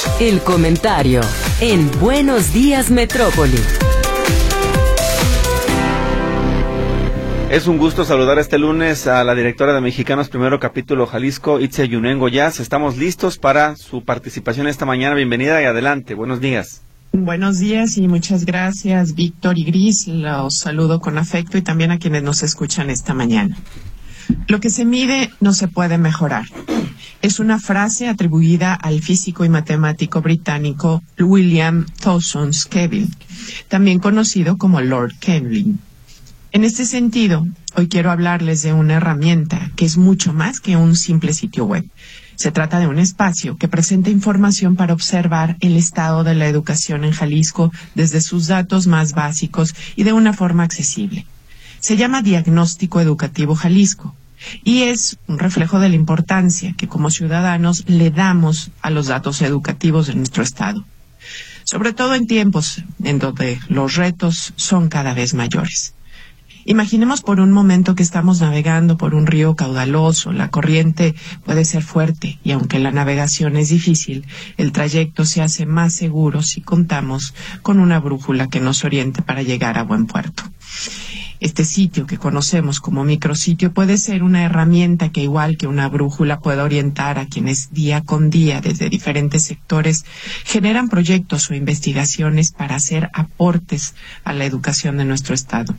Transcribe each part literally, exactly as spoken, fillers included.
El comentario en Buenos Días Metrópoli. Es un gusto saludar este lunes a la directora de Mexicanos Primero Capítulo Jalisco, Itzia Yunengo Yaz. Estamos listos para su participación esta mañana. Bienvenida y adelante. Buenos días. Buenos días y muchas gracias, Víctor y Gris. Los saludo con afecto y también a quienes nos escuchan esta mañana. Lo que se mide no se puede mejorar. Es una frase atribuida al físico y matemático británico William Thomson Skeville, también conocido como Lord Kelvin. En este sentido, hoy quiero hablarles de una herramienta que es mucho más que un simple sitio web. Se trata de un espacio que presenta información para observar el estado de la educación en Jalisco desde sus datos más básicos y de una forma accesible. Se llama Diagnóstico Educativo Jalisco y es un reflejo de la importancia que como ciudadanos le damos a los datos educativos de nuestro estado, sobre todo en tiempos en donde los retos son cada vez mayores. Imaginemos por un momento que estamos navegando por un río caudaloso, la corriente puede ser fuerte y aunque la navegación es difícil, el trayecto se hace más seguro si contamos con una brújula que nos oriente para llegar a buen puerto. Este sitio que conocemos como micrositio puede ser una herramienta que, igual que una brújula, puede orientar a quienes día con día desde diferentes sectores generan proyectos o investigaciones para hacer aportes a la educación de nuestro estado.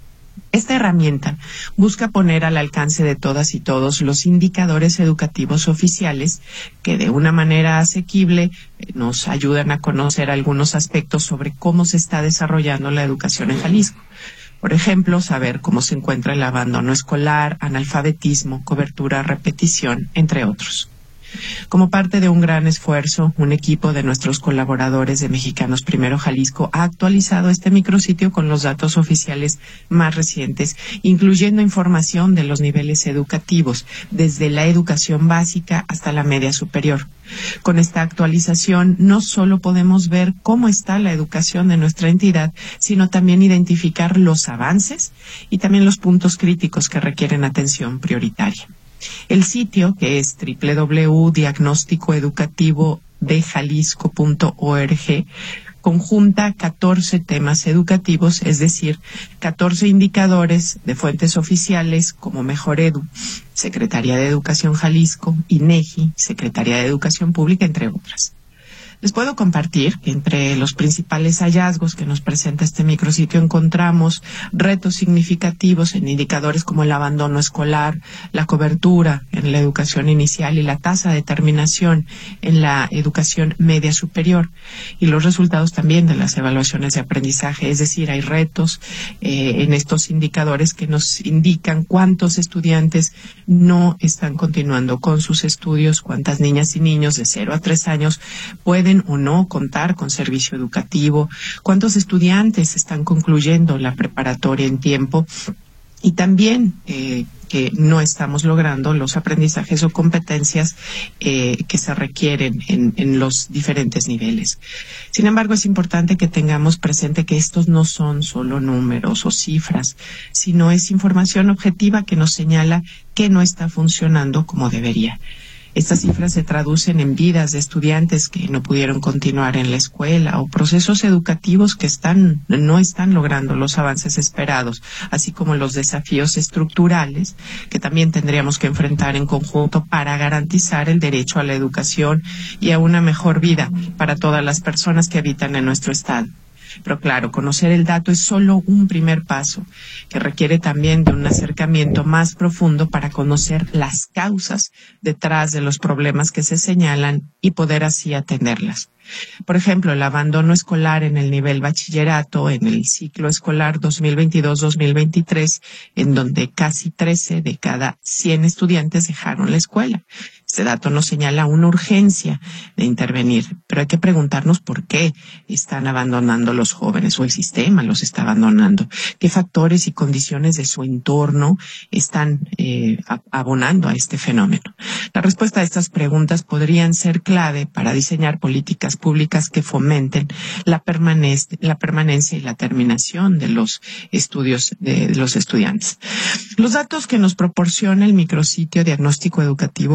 Esta herramienta busca poner al alcance de todas y todos los indicadores educativos oficiales que de una manera asequible nos ayudan a conocer algunos aspectos sobre cómo se está desarrollando la educación en Jalisco. Por ejemplo, saber cómo se encuentra el abandono escolar, analfabetismo, cobertura, repetición, entre otros. Como parte de un gran esfuerzo, un equipo de nuestros colaboradores de Mexicanos Primero Jalisco ha actualizado este micrositio con los datos oficiales más recientes, incluyendo información de los niveles educativos, desde la educación básica hasta la media superior. Con esta actualización no solo podemos ver cómo está la educación de nuestra entidad, sino también identificar los avances y también los puntos críticos que requieren atención prioritaria. El sitio, que es doble u doble u doble u punto diagnóstico educativo de jalisco punto org, conjunta catorce temas educativos, es decir, catorce indicadores de fuentes oficiales como Mejoredu, Secretaría de Educación Jalisco, INEGI, Secretaría de Educación Pública, entre otras. Les puedo compartir que entre los principales hallazgos que nos presenta este micrositio encontramos retos significativos en indicadores como el abandono escolar, la cobertura en la educación inicial y la tasa de terminación en la educación media superior, y los resultados también de las evaluaciones de aprendizaje. Es decir, hay retos eh, en estos indicadores que nos indican cuántos estudiantes no están continuando con sus estudios, cuántas niñas y niños de cero a tres años pueden o no contar con servicio educativo, cuántos estudiantes están concluyendo la preparatoria en tiempo y también eh, que no estamos logrando los aprendizajes o competencias eh, que se requieren en, en los diferentes niveles. Sin embargo, es importante que tengamos presente que estos no son solo números o cifras, sino es información objetiva que nos señala que no está funcionando como debería. Estas cifras se traducen en vidas de estudiantes que no pudieron continuar en la escuela o procesos educativos que están, no están logrando los avances esperados, así como los desafíos estructurales que también tendríamos que enfrentar en conjunto para garantizar el derecho a la educación y a una mejor vida para todas las personas que habitan en nuestro estado. Pero claro, conocer el dato es solo un primer paso, que requiere también de un acercamiento más profundo para conocer las causas detrás de los problemas que se señalan y poder así atenderlas. Por ejemplo, el abandono escolar en el nivel bachillerato en el ciclo escolar dos mil veintidós dos mil veintitrés, en donde casi trece de cada cien estudiantes dejaron la escuela. Este dato nos señala una urgencia de intervenir, pero hay que preguntarnos por qué están abandonando los jóvenes o el sistema los está abandonando. ¿Qué factores y condiciones de su entorno están eh, abonando a este fenómeno? La respuesta a estas preguntas podrían ser clave para diseñar políticas públicas que fomenten la, permanec- la permanencia y la terminación de los estudios de, de los estudiantes. Los datos que nos proporciona el micrositio Diagnóstico Educativo Jalisco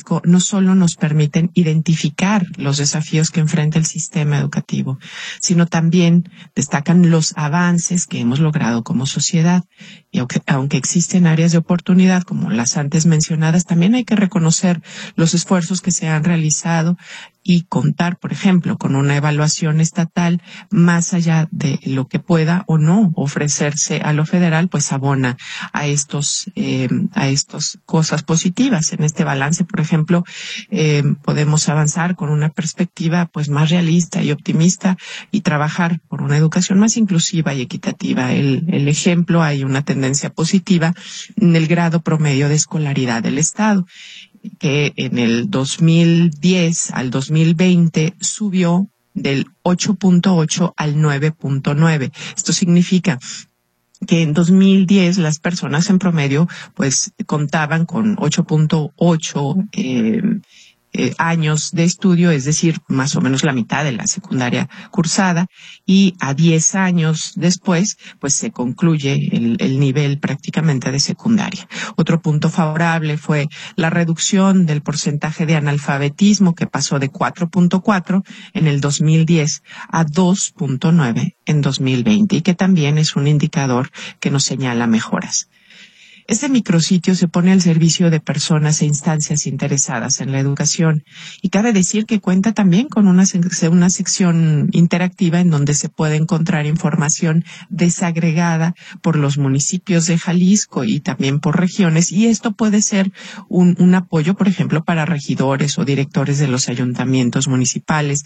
Jalisco no solo nos permiten identificar los desafíos que enfrenta el sistema educativo, sino también destacan los avances que hemos logrado como sociedad. Y aunque, aunque existen áreas de oportunidad como las antes mencionadas, también hay que reconocer los esfuerzos que se han realizado y contar, por ejemplo, con una evaluación estatal más allá de lo que pueda o no ofrecerse a lo federal, pues abona a estos eh, a estas cosas positivas. En este balance, por ejemplo, eh, podemos avanzar con una perspectiva pues más realista y optimista y trabajar por una educación más inclusiva y equitativa. El, el ejemplo, hay una tendencia positiva en el grado promedio de escolaridad del Estado, que en el dos mil diez al dos mil veinte subió del ocho punto ocho al nueve punto nueve. Esto significa que en dos mil diez las personas en promedio pues contaban con ocho punto ocho eh, eh, años de estudio, es decir, más o menos la mitad de la secundaria cursada, y a diez años después pues se concluye el, el nivel prácticamente de secundaria. Otro punto favorable fue la reducción del porcentaje de analfabetismo, que pasó de cuatro punto cuatro en el dos mil diez a dos punto nueve en dos mil veinte, y que también es un indicador que nos señala mejoras. Este micrositio se pone al servicio de personas e instancias interesadas en la educación, y cabe decir que cuenta también con una, una sección interactiva en donde se puede encontrar información desagregada por los municipios de Jalisco y también por regiones, y esto puede ser un, un apoyo, por ejemplo, para regidores o directores de los ayuntamientos municipales,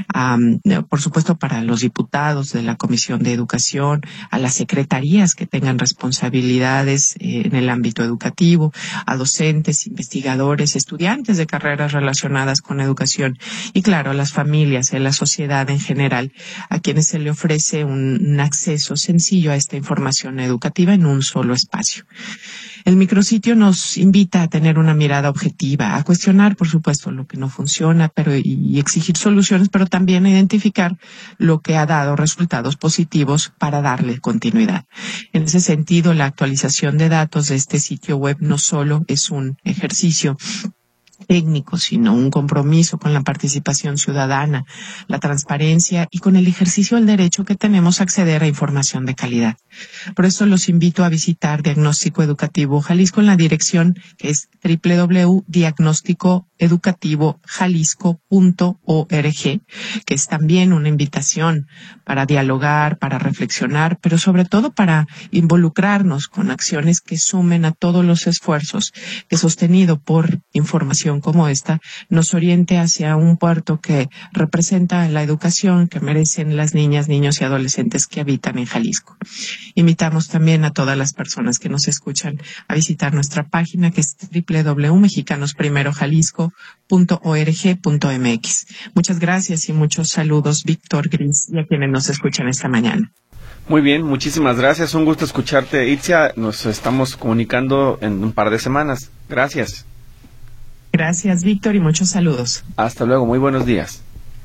um, por supuesto para los diputados de la Comisión de Educación, a las secretarías que tengan responsabilidades eh, en el ámbito educativo, a docentes, investigadores, estudiantes de carreras relacionadas con educación y, claro, a las familias y a la sociedad en general, a quienes se le ofrece un, un acceso sencillo a esta información educativa en un solo espacio. El micrositio nos invita a tener una mirada objetiva, a cuestionar, por supuesto, lo que no funciona, pero y exigir soluciones, pero también a identificar lo que ha dado resultados positivos para darle continuidad. En ese sentido, la actualización de datos de este sitio web no solo es un ejercicio técnico, sino un compromiso con la participación ciudadana, la transparencia y con el ejercicio del derecho que tenemos a acceder a información de calidad. Por eso los invito a visitar Diagnóstico Educativo Jalisco en la dirección que es doble u doble u doble u punto diagnóstico educativo jalisco punto org, que es también una invitación para dialogar, para reflexionar, pero sobre todo para involucrarnos con acciones que sumen a todos los esfuerzos que, sostenido por información como esta, nos oriente hacia un puerto que representa la educación que merecen las niñas, niños y adolescentes que habitan en Jalisco. Invitamos también a todas las personas que nos escuchan a visitar nuestra página, que es doble u doble u doble u punto mexicanos primero jalisco punto org punto mx. Muchas gracias y muchos saludos, Víctor, Gris, y a quienes nos escuchan esta mañana. Muy bien, muchísimas gracias. Un gusto escucharte, Itzia. Nos estamos comunicando en un par de semanas. Gracias. Gracias, Víctor, y muchos saludos. Hasta luego, muy buenos días.